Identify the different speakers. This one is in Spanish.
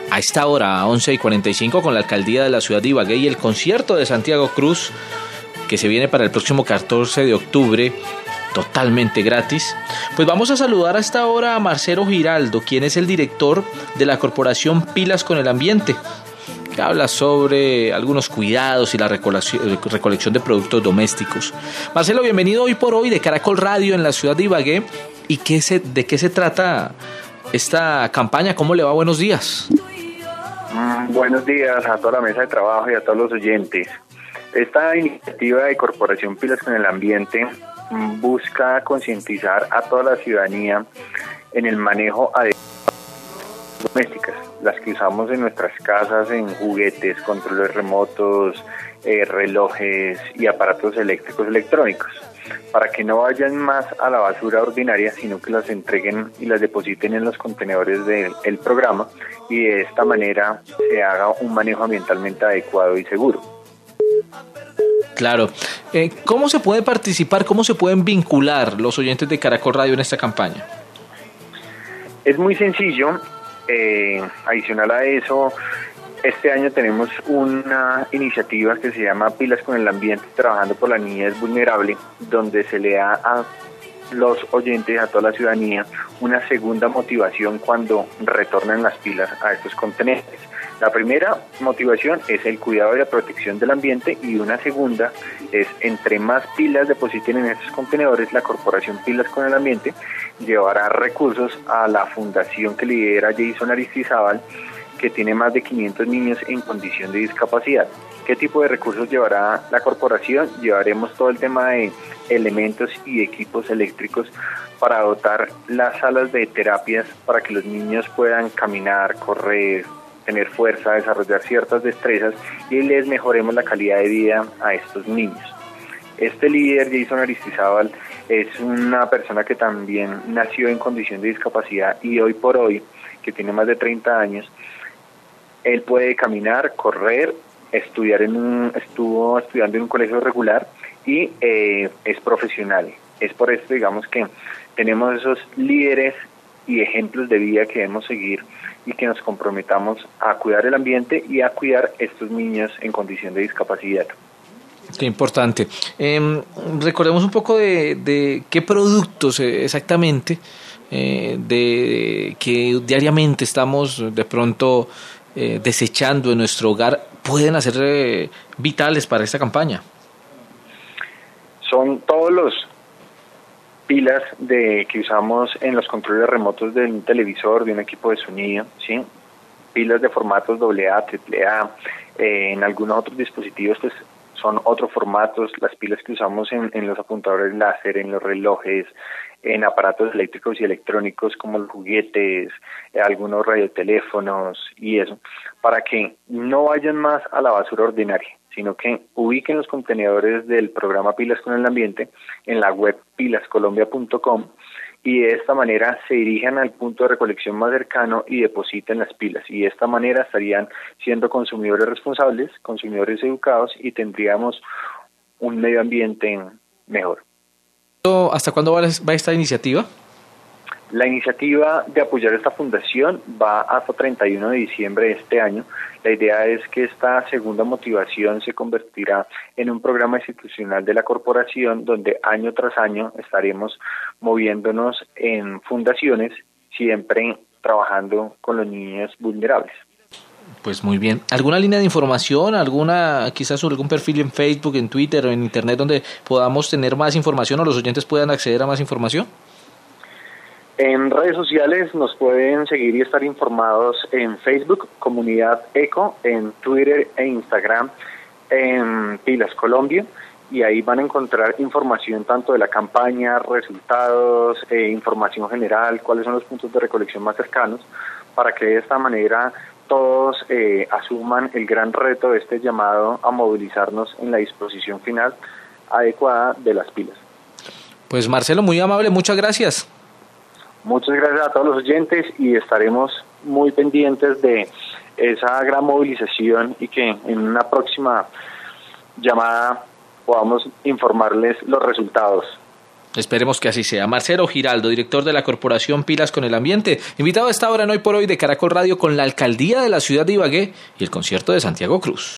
Speaker 1: a esta hora, a 11:45, con la alcaldía de la ciudad de Ibagué y el concierto de Santiago Cruz, que se viene para el próximo 14 de octubre, totalmente gratis. Pues vamos a saludar a esta hora a Marcelo Giraldo, quien es el director de la corporación Pilas con el Ambiente, que habla sobre algunos cuidados y la recolección de productos domésticos. Marcelo, bienvenido Hoy por Hoy de Caracol Radio en la ciudad de Ibagué. ¿Y de qué se trata esta campaña? ¿Cómo le va? Buenos días.
Speaker 2: Buenos días a toda la mesa de trabajo y a todos los oyentes. Esta iniciativa de Corporación Pilas con el Ambiente busca concientizar a toda la ciudadanía en el manejo de domésticas, las que usamos en nuestras casas, en juguetes, controles remotos, relojes y aparatos eléctricos electrónicos, para que no vayan más a la basura ordinaria, sino que las entreguen y las depositen en los contenedores del programa, y de esta manera se haga un manejo ambientalmente adecuado y seguro.
Speaker 1: Claro. ¿Cómo se puede participar, cómo se pueden vincular los oyentes de Caracol Radio en esta campaña?
Speaker 2: Es muy sencillo. Adicional a eso, este año tenemos una iniciativa que se llama Pilas con el Ambiente, trabajando por la niñez vulnerable, donde se le da a los oyentes, a toda la ciudadanía, una segunda motivación cuando retornan las pilas a estos contenedores. La primera motivación es el cuidado y la protección del ambiente, y una segunda es, entre más pilas depositen en estos contenedores, la Corporación Pilas con el Ambiente llevará recursos a la fundación que lidera Jason Aristizábal, que tiene más de 500 niños en condición de discapacidad. ¿Qué tipo de recursos llevará la corporación? Llevaremos todo el tema de elementos y equipos eléctricos para dotar las salas de terapias para que los niños puedan caminar, correr, tener fuerza, desarrollar ciertas destrezas, y les mejoremos la calidad de vida a estos niños. Este líder, Jason Aristizábal, es una persona que también nació en condición de discapacidad, y hoy por hoy, que tiene más de 30 años, él puede caminar, correr, estuvo estudiando en un colegio regular y es profesional. Es por esto, digamos, que tenemos esos líderes y ejemplos de vida que debemos seguir, y que nos comprometamos a cuidar el ambiente y a cuidar estos niños en condición de discapacidad.
Speaker 1: Qué importante. Recordemos un poco de qué productos exactamente que diariamente estamos de pronto desechando en nuestro hogar pueden ser vitales para esta campaña.
Speaker 2: Son todos los pilas que usamos en los controles remotos de un televisor, de un equipo de sonido, ¿sí? Pilas de formatos AA, AAA, en algunos otros dispositivos pues son otros formatos, las pilas que usamos en los apuntadores láser, en los relojes, en aparatos eléctricos y electrónicos como los juguetes, algunos radioteléfonos y eso, para que no vayan más a la basura ordinaria, sino que ubiquen los contenedores del programa Pilas con el Ambiente en la web pilascolombia.com, y de esta manera se dirijan al punto de recolección más cercano y depositen las pilas, y de esta manera estarían siendo consumidores responsables, consumidores educados, y tendríamos un medio ambiente mejor.
Speaker 1: ¿Hasta cuándo va esta iniciativa?
Speaker 2: La iniciativa de apoyar esta fundación va hasta 31 de diciembre de este año. La idea es que esta segunda motivación se convertirá en un programa institucional de la corporación, donde año tras año estaremos moviéndonos en fundaciones, siempre trabajando con los niños vulnerables.
Speaker 1: Pues muy bien. ¿Alguna línea de información, quizás sobre algún perfil en Facebook, en Twitter o en Internet donde podamos tener más información o los oyentes puedan acceder a más información?
Speaker 2: En redes sociales nos pueden seguir y estar informados en Facebook, Comunidad Eco, en Twitter e Instagram, en Pilas Colombia, y ahí van a encontrar información tanto de la campaña, resultados, información general, cuáles son los puntos de recolección más cercanos, para que de esta manera todos asuman el gran reto de este llamado a movilizarnos en la disposición final adecuada de las pilas.
Speaker 1: Pues Marcelo, muy amable, muchas gracias.
Speaker 2: Muchas gracias a todos los oyentes, y estaremos muy pendientes de esa gran movilización, y que en una próxima llamada podamos informarles los resultados.
Speaker 1: Esperemos que así sea. Marcelo Giraldo, director de la Corporación Pilas con el Ambiente, invitado a esta hora en Hoy por Hoy de Caracol Radio con la alcaldía de la ciudad de Ibagué y el concierto de Santiago Cruz.